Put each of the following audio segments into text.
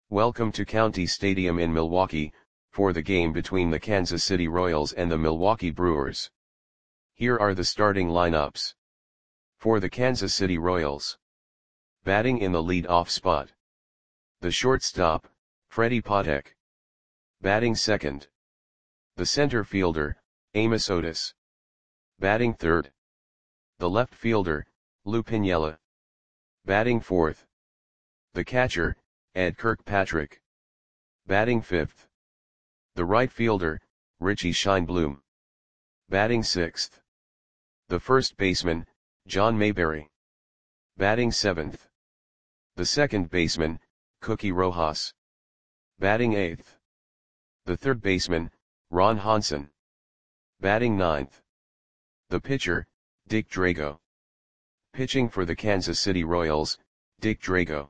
Welcome to County Stadium in Milwaukee, for the game between the Kansas City Royals and the Milwaukee Brewers. Here are the starting lineups. For the Kansas City Royals. Batting in the lead-off spot. The shortstop, Freddie Patek. Batting second. The center fielder, Amos Otis. Batting third. The left fielder, Lou Piniella. Batting fourth. The catcher, Ed Kirkpatrick. Batting fifth. The right fielder, Richie Scheinblum. Batting sixth. The first baseman, John Mayberry. Batting seventh. The second baseman, Cookie Rojas. Batting eighth. The third baseman, Ron Hansen. Batting ninth. The pitcher, Dick Drago. Pitching for the Kansas City Royals, Dick Drago.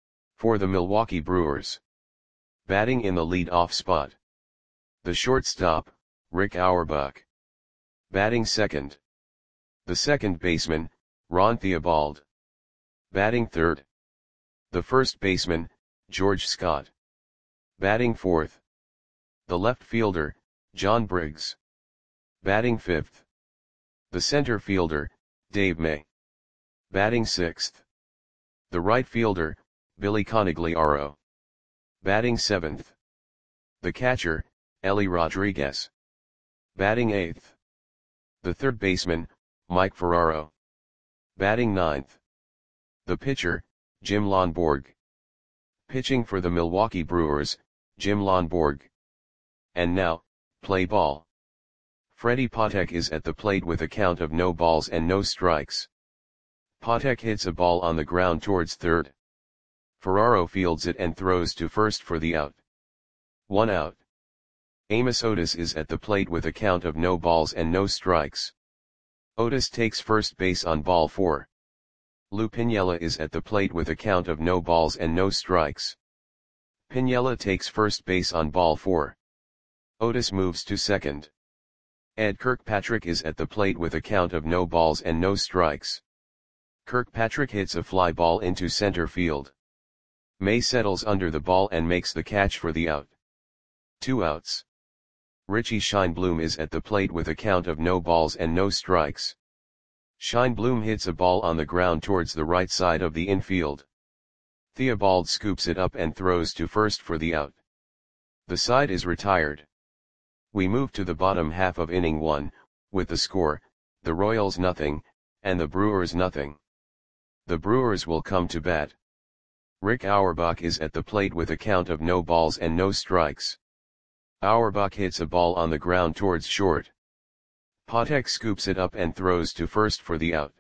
For the Milwaukee Brewers. Batting in the lead-off spot. The shortstop, Rick Auerbach. Batting second. The second baseman, Ron Theobald. Batting third. The first baseman, George Scott. Batting fourth. The left fielder, John Briggs. Batting fifth. The center fielder, Dave May. Batting sixth. The right fielder, Billy Conigliaro. Batting seventh. The catcher, Ellie Rodriguez. Batting eighth. The third baseman, Mike Ferraro. Batting ninth. The pitcher, Jim Lonborg. Pitching for the Milwaukee Brewers, Jim Lonborg. And now, play ball. Freddie Patek is at the plate with a count of no balls and no strikes. Patek hits a ball on the ground towards third. Ferraro fields it and throws to first for the out. 1 out. Amos Otis is at the plate with a count of no balls and no strikes. Otis takes first base on ball 4. Lou Piniella is at the plate with a count of no balls and no strikes. Piniella takes first base on ball 4. Otis moves to second. Ed Kirkpatrick is at the plate with a count of no balls and no strikes. Kirkpatrick hits a fly ball into center field. May settles under the ball and makes the catch for the out. 2 outs. Richie Scheinblum is at the plate with a count of no balls and no strikes. Scheinblum hits a ball on the ground towards the right side of the infield. Theobald scoops it up and throws to first for the out. The side is retired. We move to the bottom half of inning 1, with the score, the Royals nothing, and the Brewers nothing. The Brewers will come to bat. Rick Auerbach is at the plate with a count of no balls and no strikes. Auerbach hits a ball on the ground towards short. Patek scoops it up and throws to first for the out.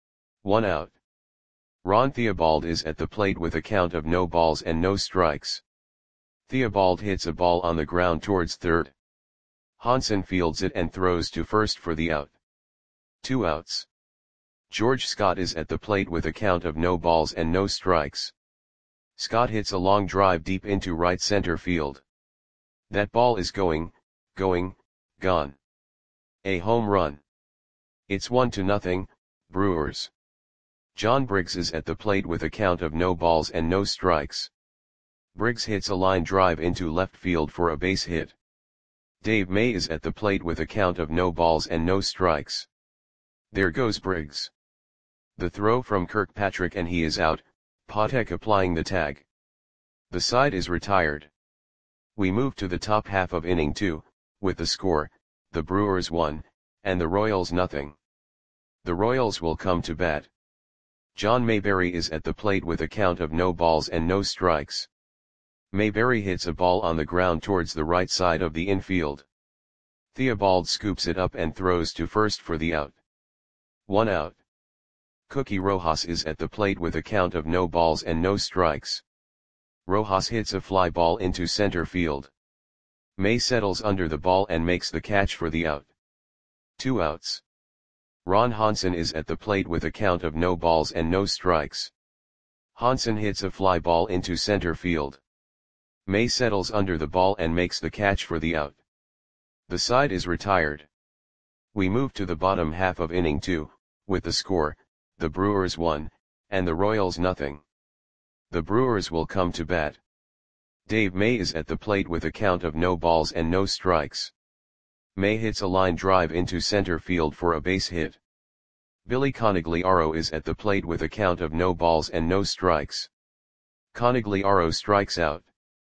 1 out. Ron Theobald is at the plate with a count of no balls and no strikes. Theobald hits a ball on the ground towards third. Hansen fields it and throws to first for the out. 2 outs. George Scott is at the plate with a count of no balls and no strikes. Scott hits a long drive deep into right center field. That ball is gone. A home run. It's 1-0, Brewers. John Briggs is at the plate with a count of no balls and no strikes. Briggs hits a line drive into left field for a base hit. Dave May is at the plate with a count of no balls and no strikes. There goes Briggs. The throw from Kirkpatrick and he is out, Patek applying the tag. The side is retired. We move to the top half of inning 2, with the score, the Brewers 1, and the Royals nothing. The Royals will come to bat. John Mayberry is at the plate with a count of no balls and no strikes. Mayberry hits a ball on the ground towards the right side of the infield. Theobald scoops it up and throws to first for the out. 1 out. Cookie Rojas is at the plate with a count of no balls and no strikes. Rojas hits a fly ball into center field. May settles under the ball and makes the catch for the out. 2 outs. Ron Hansen is at the plate with a count of no balls and no strikes. Hansen hits a fly ball into center field. May settles under the ball and makes the catch for the out. The side is retired. We move to the bottom half of inning 2, with the score, the Brewers 1, and the Royals nothing. The Brewers will come to bat. Dave May is at the plate with a count of no balls and no strikes. May hits a line drive into center field for a base hit. Billy Conigliaro is at the plate with a count of no balls and no strikes. Conigliaro strikes out.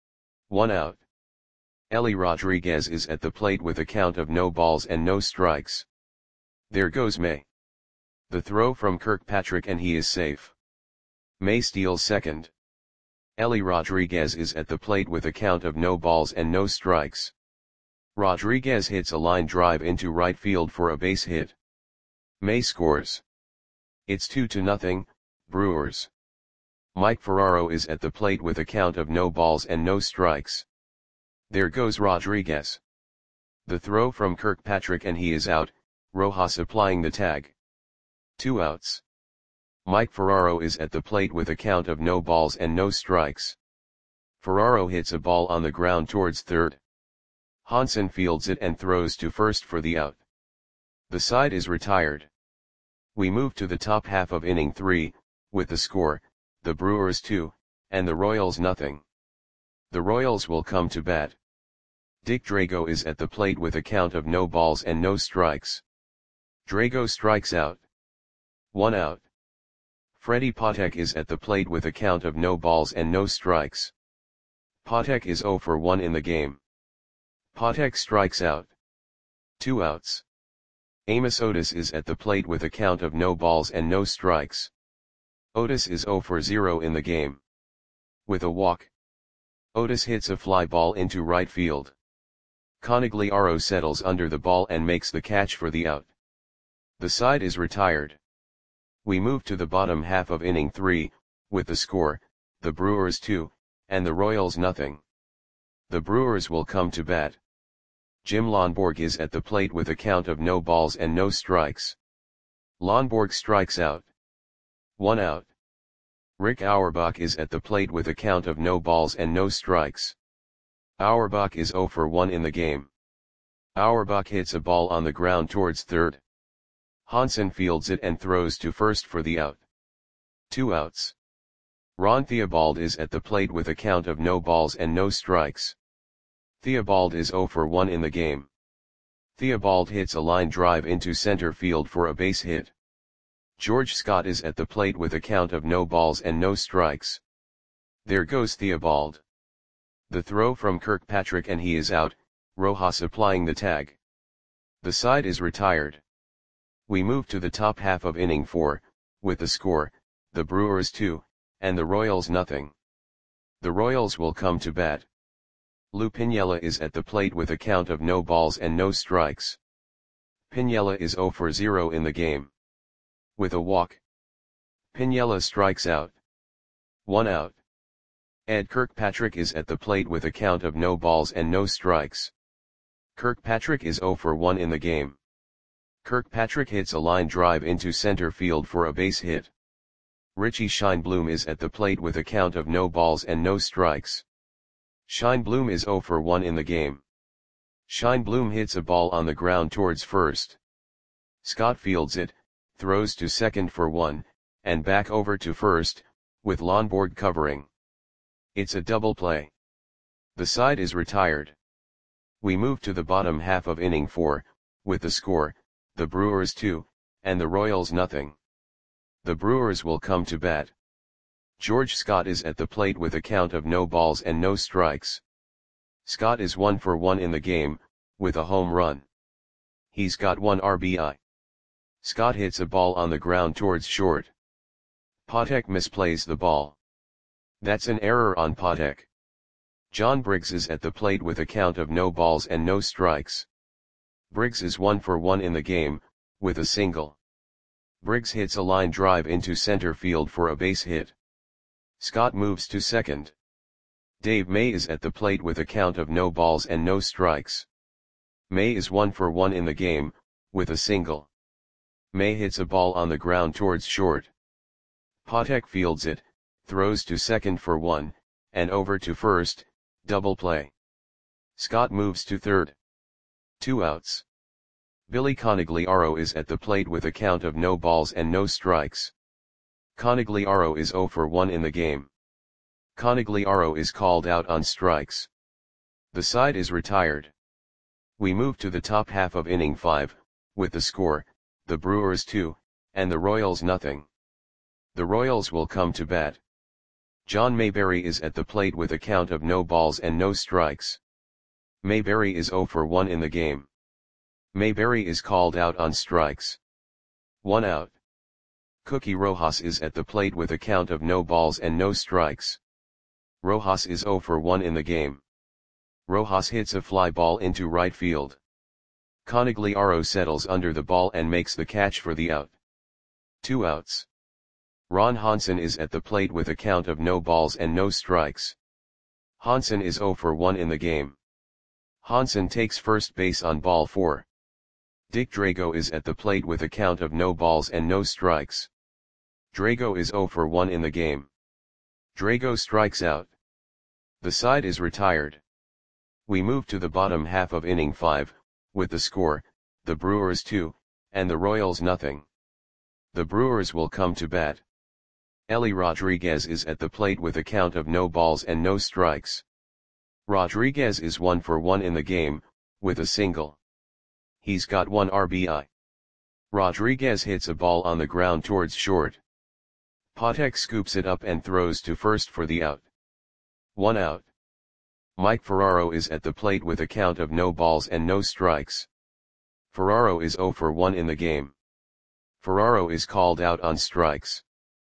1 out. Ellie Rodriguez is at the plate with a count of no balls and no strikes. There goes May. The throw from Kirkpatrick and he is safe. May steals second. Ellie Rodriguez is at the plate with a count of no balls and no strikes. Rodriguez hits a line drive into right field for a base hit. May scores. It's 2-0, Brewers. Mike Ferraro is at the plate with a count of no balls and no strikes. There goes Rodriguez. The throw from Kirkpatrick and he is out, Rojas applying the tag. 2 outs. Mike Ferraro is at the plate with a count of no balls and no strikes. Ferraro hits a ball on the ground towards third. Hansen fields it and throws to first for the out. The side is retired. We move to the top half of inning 3, with the score, the Brewers 2, and the Royals nothing. The Royals will come to bat. Dick Drago is at the plate with a count of no balls and no strikes. Drago strikes out. 1 out. Freddie Patek is at the plate with a count of no balls and no strikes. Patek is 0 for 1 in the game. Patek strikes out. 2 outs. Amos Otis is at the plate with a count of no balls and no strikes. Otis is 0 for 0 in the game. With a walk. Otis hits a fly ball into right field. Conigliaro settles under the ball and makes the catch for the out. The side is retired. We move to the bottom half of inning 3, with the score, the Brewers 2, and the Royals nothing. The Brewers will come to bat. Jim Lonborg is at the plate with a count of no balls and no strikes. Lonborg strikes out. 1 out. Rick Auerbach is at the plate with a count of no balls and no strikes. Auerbach is 0 for 1 in the game. Auerbach hits a ball on the ground towards third. Hansen fields it and throws to first for the out. 2 outs. Ron Theobald is at the plate with a count of no balls and no strikes. Theobald is 0 for 1 in the game. Theobald hits a line drive into center field for a base hit. George Scott is at the plate with a count of no balls and no strikes. There goes Theobald. The throw from Kirkpatrick and he is out, Rojas applying the tag. The side is retired. We move to the top half of inning 4, with the score, the Brewers 2, and the Royals nothing. The Royals will come to bat. Lou Piniella is at the plate with a count of no balls and no strikes. Piniella is 0 for 0 in the game. With a walk. Piniella strikes out. 1 out. Ed Kirkpatrick is at the plate with a count of no balls and no strikes. Kirkpatrick is 0 for 1 in the game. Kirkpatrick hits a line drive into center field for a base hit. Richie Scheinblum is at the plate with a count of no balls and no strikes. Scheinblum is 0 for 1 in the game. Scheinblum hits a ball on the ground towards first. Scott fields it, throws to second for 1, and back over to first, with Lonborg covering. It's a double play. The side is retired. We move to the bottom half of inning 4, with the score, the Brewers 2, and the Royals nothing. The Brewers will come to bat. George Scott is at the plate with a count of no balls and no strikes. Scott is 1 for 1 in the game, with a home run. He's got 1 RBI. Scott hits a ball on the ground towards short. Patek misplays the ball. That's an error on Patek. John Briggs is at the plate with a count of no balls and no strikes. Briggs is 1 for 1 in the game, with a single. Briggs hits a line drive into center field for a base hit. Scott moves to second. Dave May is at the plate with a count of no balls and no strikes. May is 1 for 1 in the game, with a single. May hits a ball on the ground towards short. Patek fields it, throws to second for 1, and over to first, double play. Scott moves to third. 2 outs. Billy Conigliaro is at the plate with a count of no balls and no strikes. Conigliaro is 0 for 1 in the game. Conigliaro is called out on strikes. The side is retired. We move to the top half of inning 5, with the score, the Brewers 2, and the Royals nothing. The Royals will come to bat. John Mayberry is at the plate with a count of no balls and no strikes. Mayberry is 0 for 1 in the game. Mayberry is called out on strikes. 1 out. Cookie Rojas is at the plate with a count of no balls and no strikes. Rojas is 0 for 1 in the game. Rojas hits a fly ball into right field. Conigliaro settles under the ball and makes the catch for the out. 2 outs. Ron Hansen is at the plate with a count of no balls and no strikes. Hansen is 0 for 1 in the game. Hansen takes first base on ball 4. Dick Drago is at the plate with a count of no balls and no strikes. Drago is 0 for 1 in the game. Drago strikes out. The side is retired. We move to the bottom half of inning 5, with the score, the Brewers 2, and the Royals nothing. The Brewers will come to bat. Eli Rodriguez is at the plate with a count of no balls and no strikes. Rodriguez is 1 for 1 in the game, with a single. He's got 1 RBI. Rodriguez hits a ball on the ground towards short. Patek scoops it up and throws to first for the out. 1 out. Mike Ferraro is at the plate with a count of no balls and no strikes. Ferraro is 0 for 1 in the game. Ferraro is called out on strikes.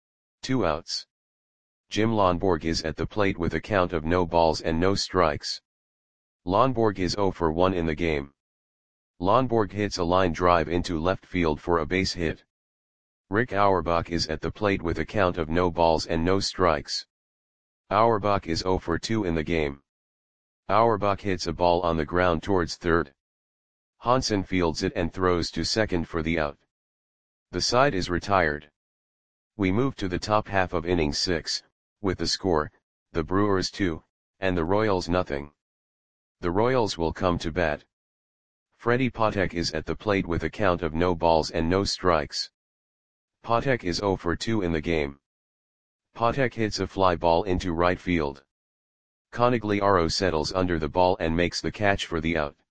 2 outs. Jim Lonborg is at the plate with a count of no balls and no strikes. Lonborg is 0 for 1 in the game. Lonborg hits a line drive into left field for a base hit. Rick Auerbach is at the plate with a count of no balls and no strikes. Auerbach is 0 for 2 in the game. Auerbach hits a ball on the ground towards third. Hansen fields it and throws to second for the out. The side is retired. We move to the top half of inning 6, with the score, the Brewers 2, and the Royals nothing. The Royals will come to bat. Freddie Patek is at the plate with a count of no balls and no strikes. Patek is 0 for 2 in the game. Patek hits a fly ball into right field. Conigliaro settles under the ball and makes the catch for the out.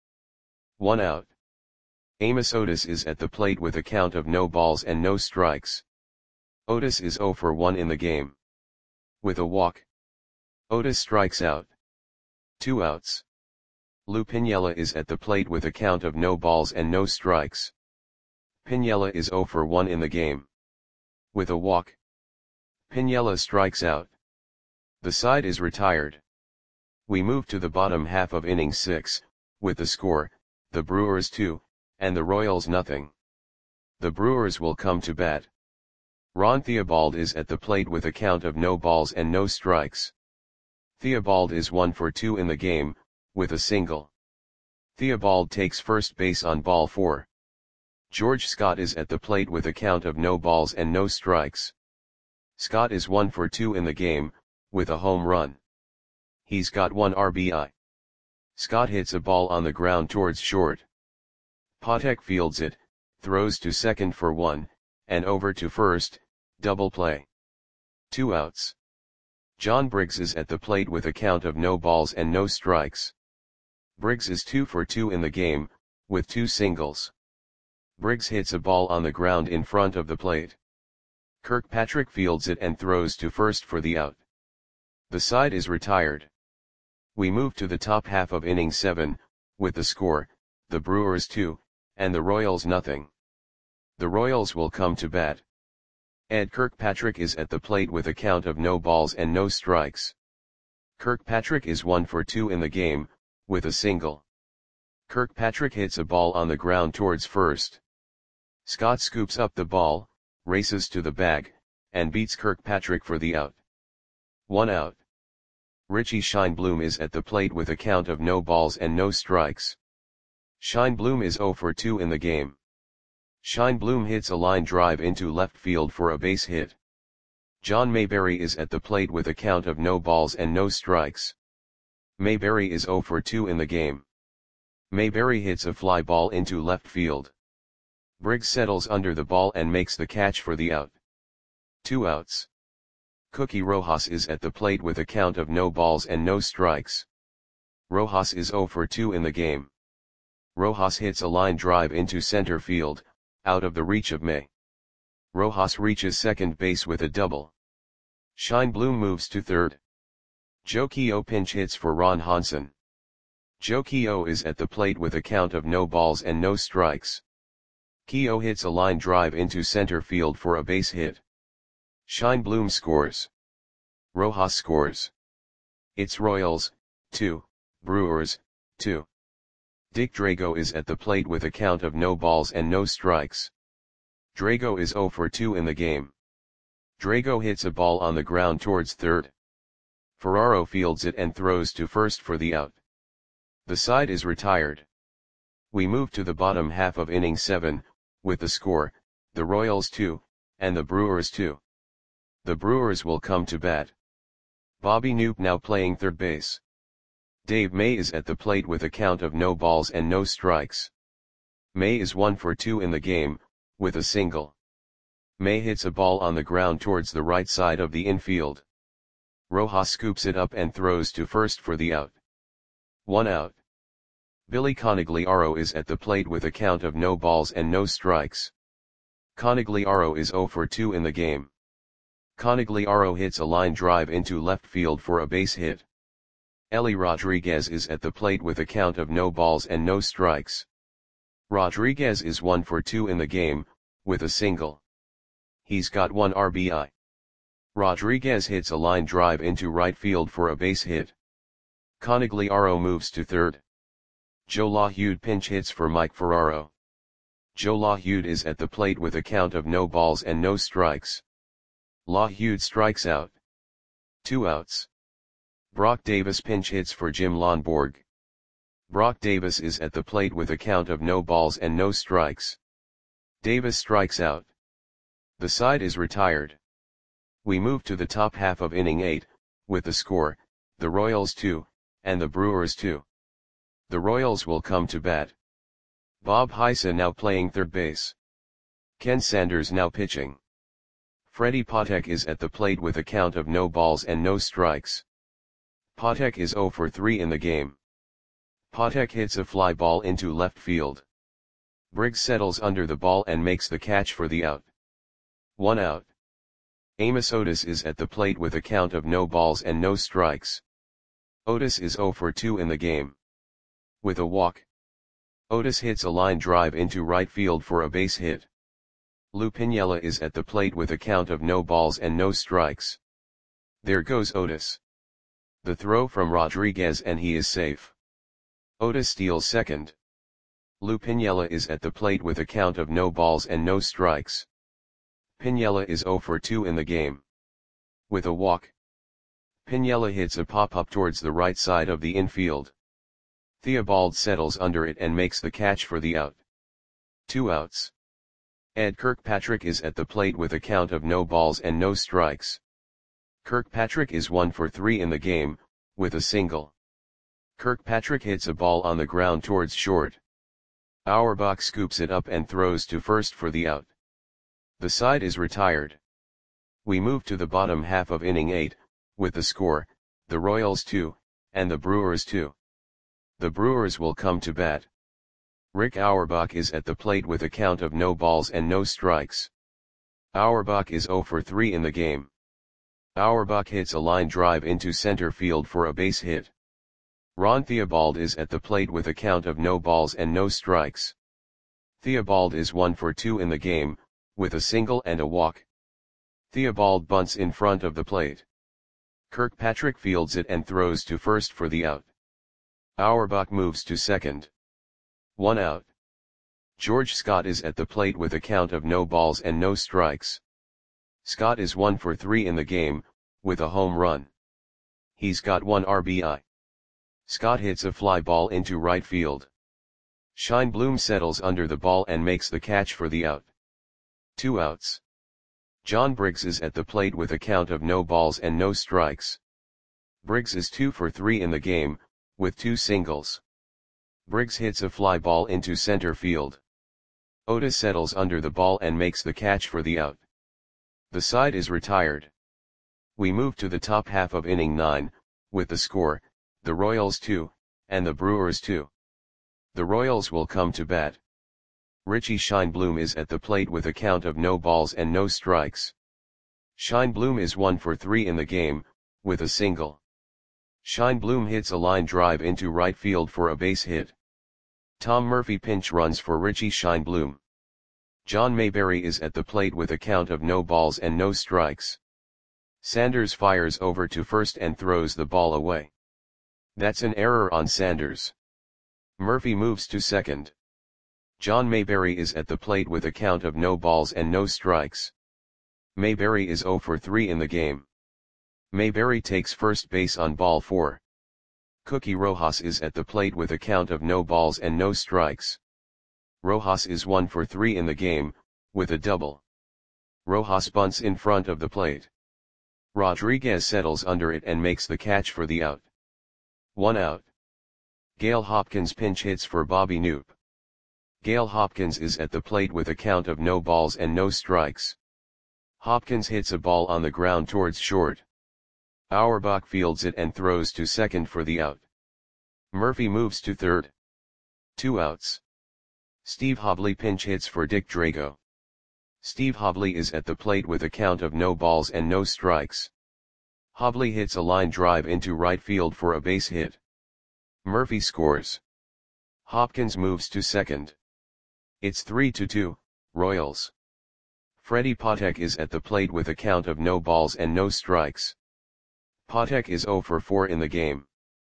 1 out. Amos Otis is at the plate with a count of no balls and no strikes. Otis is 0 for 1 in the game. With a walk. Otis strikes out. 2 outs. Lou Piniella is at the plate with a count of no balls and no strikes. Piniella is 0 for 1 in the game. With a walk. Piniella strikes out. The side is retired. We move to the bottom half of inning 6, with the score, the Brewers 2, and the Royals nothing. The Brewers will come to bat. Ron Theobald is at the plate with a count of no balls and no strikes. Theobald is 1 for 2 in the game, with a single. Theobald takes first base on ball 4. George Scott is at the plate with a count of no balls and no strikes. Scott is 1 for 2 in the game, with a home run. He's got 1 RBI. Scott hits a ball on the ground towards short. Patek fields it, throws to second for 1, and over to first, double play. 2 outs. John Briggs is at the plate with a count of no balls and no strikes. Briggs is 2 for 2 in the game, with 2 singles. Briggs hits a ball on the ground in front of the plate. Kirkpatrick fields it and throws to first for the out. The side is retired. We move to the top half of inning 7, with the score, the Brewers 2, and the Royals nothing. The Royals will come to bat. Ed Kirkpatrick is at the plate with a count of no balls and no strikes. Kirkpatrick is 1 for 2 in the game, with a single. Kirkpatrick hits a ball on the ground towards first. Scott scoops up the ball, races to the bag, and beats Kirkpatrick for the out. 1 out. Richie Scheinblum is at the plate with a count of no balls and no strikes. Scheinblum is 0 for 2 in the game. Scheinblum hits a line drive into left field for a base hit. John Mayberry is at the plate with a count of no balls and no strikes. Mayberry is 0 for 2 in the game. Mayberry hits a fly ball into left field. Briggs settles under the ball and makes the catch for the out. 2 outs. Cookie Rojas is at the plate with a count of no balls and no strikes. Rojas is 0 for 2 in the game. Rojas hits a line drive into center field, out of the reach of May. Rojas reaches second base with a double. Shine Bloom moves to third. Joe Keough pinch hits for Ron Hansen. Joe Keough is at the plate with a count of no balls and no strikes. Keough hits a line drive into center field for a base hit. Shine Bloom scores. Rojas scores. It's Royals, 2, Brewers, 2. Dick Drago is at the plate with a count of no balls and no strikes. Drago is 0 for 2 in the game. Drago hits a ball on the ground towards third. Ferraro fields it and throws to first for the out. The side is retired. We move to the bottom half of inning 7, with the score, the Royals 2, and the Brewers 2. The Brewers will come to bat. Bobby Knoop now playing third base. Dave May is at the plate with a count of no balls and no strikes. May is 1 for 2 in the game, with a single. May hits a ball on the ground towards the right side of the infield. Rojas scoops it up and throws to first for the out. 1 out. Billy Conigliaro is at the plate with a count of no balls and no strikes. Conigliaro is 0 for 2 in the game. Conigliaro hits a line drive into left field for a base hit. Ellie Rodriguez is at the plate with a count of no balls and no strikes. Rodriguez is 1 for 2 in the game, with a single. He's got 1 RBI. Rodriguez hits a line drive into right field for a base hit. Conigliaro moves to third. Joe LaHude pinch hits for Mike Ferraro. Joe LaHude is at the plate with a count of no balls and no strikes. LaHude strikes out. 2 outs. Brock Davis pinch hits for Jim Lonborg. Brock Davis is at the plate with a count of no balls and no strikes. Davis strikes out. The side is retired. We move to the top half of inning 8, with the score, the Royals 2, and the Brewers 2. The Royals will come to bat. Bob Heisa now playing third base. Ken Sanders now pitching. Freddie Patek is at the plate with a count of no balls and no strikes. Patek is 0 for 3 in the game. Patek hits a fly ball into left field. Briggs settles under the ball and makes the catch for the out. 1 out. Amos Otis is at the plate with a count of no balls and no strikes. Otis is 0 for 2 in the game. With a walk. Otis hits a line drive into right field for a base hit. Lou Piniella is at the plate with a count of no balls and no strikes. There goes Otis. The throw from Rodriguez and he is safe. Otis steals second. Lou Piniella is at the plate with a count of no balls and no strikes. Piniella is 0 for 2 in the game. With a walk. Piniella hits a pop-up towards the right side of the infield. Theobald settles under it and makes the catch for the out. 2 outs. Ed Kirkpatrick is at the plate with a count of no balls and no strikes. Kirkpatrick is 1 for 3 in the game, with a single. Kirkpatrick hits a ball on the ground towards short. Auerbach scoops it up and throws to first for the out. The side is retired. We move to the bottom half of inning 8, with the score, the Royals 2, and the Brewers 2. The Brewers will come to bat. Rick Auerbach is at the plate with a count of no balls and no strikes. Auerbach is 0 for 3 in the game. Auerbach hits a line drive into center field for a base hit. Ron Theobald is at the plate with a count of no balls and no strikes. Theobald is 1 for 2 in the game, with a single and a walk. Theobald bunts in front of the plate. Kirkpatrick fields it and throws to first for the out. Auerbach moves to second. 1 out. George Scott is at the plate with a count of no balls and no strikes. Scott is 1 for 3 in the game, with a home run. He's got 1 RBI. Scott hits a fly ball into right field. Shine Bloom settles under the ball and makes the catch for the out. 2 outs. John Briggs is at the plate with a count of no balls and no strikes. Briggs is 2 for 3 in the game, with 2 singles. Briggs hits a fly ball into center field. Otis settles under the ball and makes the catch for the out. The side is retired. We move to the top half of inning 9, with the score, the Royals 2, and the Brewers 2. The Royals will come to bat. Richie Scheinblum is at the plate with a count of no balls and no strikes. Scheinblum is 1 for 3 in the game, with a single. Scheinblum hits a line drive into right field for a base hit. Tom Murphy pinch runs for Richie Scheinblum. John Mayberry is at the plate with a count of no balls and no strikes. Sanders fires over to first and throws the ball away. That's an error on Sanders. Murphy moves to second. John Mayberry is at the plate with a count of no balls and no strikes. Mayberry is 0 for 3 in the game. Mayberry takes first base on ball 4. Cookie Rojas is at the plate with a count of no balls and no strikes. Rojas is 1 for 3 in the game, with a double. Rojas bunts in front of the plate. Rodriguez settles under it and makes the catch for the out. 1 out. Gale Hopkins pinch hits for Bobby Knoop. Gale Hopkins is at the plate with a count of no balls and no strikes. Hopkins hits a ball on the ground towards short. Auerbach fields it and throws to second for the out. Murphy moves to third. 2 outs. Steve Hobley pinch hits for Dick Drago. Steve Hobley is at the plate with a count of no balls and no strikes. Hobley hits a line drive into right field for a base hit. Murphy scores. Hopkins moves to second. It's 3-2, Royals. Freddie Patek is at the plate with a count of no balls and no strikes. Patek is 0 for 4 in the game.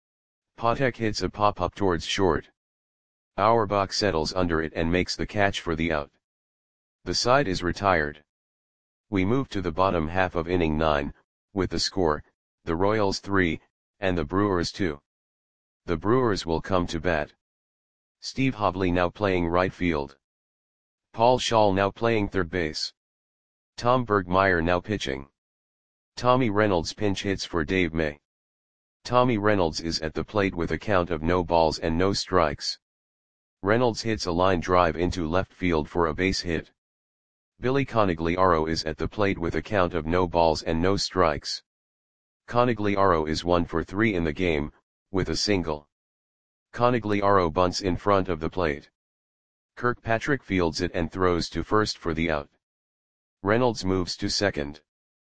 Patek hits a pop-up towards short. Auerbach settles under it and makes the catch for the out. The side is retired. We move to the bottom half of inning 9, with the score, the Royals 3, and the Brewers 2. The Brewers will come to bat. Steve Hobley now playing right field. Paul Schall now playing third base. Tom Bergmeyer now pitching. Tommy Reynolds pinch hits for Dave May. Tommy Reynolds is at the plate with a count of no balls and no strikes. Reynolds hits a line drive into left field for a base hit. Billy Conigliaro is at the plate with a count of no balls and no strikes. Conigliaro is 1 for 3 in the game, with a single. Conigliaro bunts in front of the plate. Kirkpatrick fields it and throws to first for the out. Reynolds moves to second.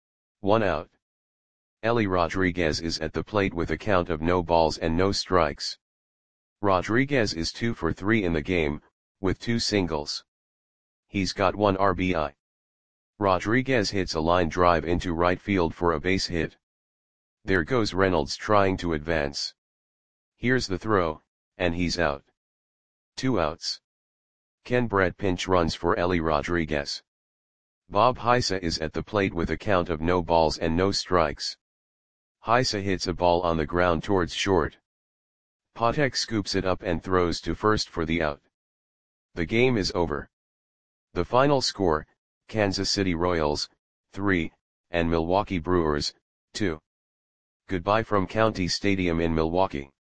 1 out. Ellie Rodriguez is at the plate with a count of no balls and no strikes. Rodriguez is 2 for 3 in the game, with 2 singles. He's got 1 RBI. Rodriguez hits a line drive into right field for a base hit. There goes Reynolds trying to advance. Here's the throw, and he's out. 2 outs. Ken Brett pinch runs for Ellie Rodriguez. Bob Heisa is at the plate with a count of no balls and no strikes. Heisa hits a ball on the ground towards short. Patek scoops it up and throws to first for the out. The game is over. The final score, Kansas City Royals, 3, and Milwaukee Brewers, 2. Goodbye from County Stadium in Milwaukee.